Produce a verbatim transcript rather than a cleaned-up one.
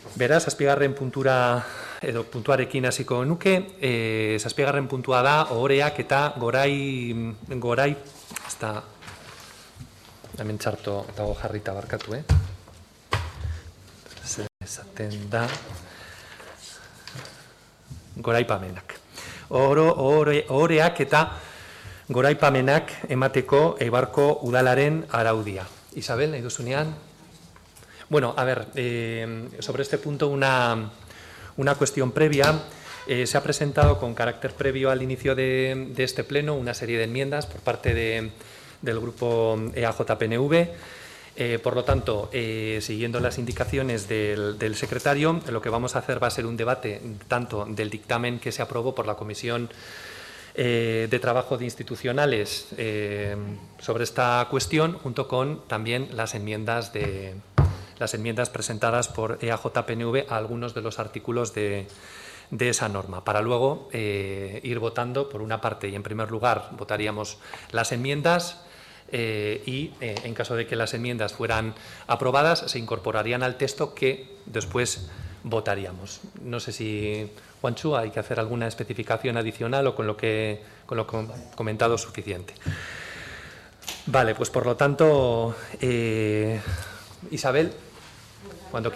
Beraz, zazpigarren puntura edo puntuarekin hasiko nuke, e, zazpigarren puntua da ohoreak eta gorai, gorai, ez da, hemen txarto eta jarrita barkatu, eh? Esaten da, goraipamenak. Oro, ohore, ohoreak eta goraipamenak emateko Eibarko udalaren araudia. Isabel, nahi duzunean? Bueno, a ver, eh, sobre este punto una, una cuestión previa. Eh, se ha presentado con carácter previo al inicio de, de este pleno una serie de enmiendas por parte de, del grupo E A J P N V. Eh, por lo tanto, eh, siguiendo las indicaciones del, del secretario, lo que vamos a hacer va a ser un debate tanto del dictamen que se aprobó por la Comisión eh, de Trabajo de Institucionales eh, sobre esta cuestión, junto con también las enmiendas de las enmiendas presentadas por E A J P N V a algunos de los artículos de, de esa norma, para luego eh, ir votando por una parte, y en primer lugar votaríamos las enmiendas eh, y eh, en caso de que las enmiendas fueran aprobadas se incorporarían al texto que después votaríamos. No sé si, Juanchu, hay que hacer alguna especificación adicional o con lo que con lo comentado es suficiente. Vale, pues por lo tanto, eh, Isabel, cuando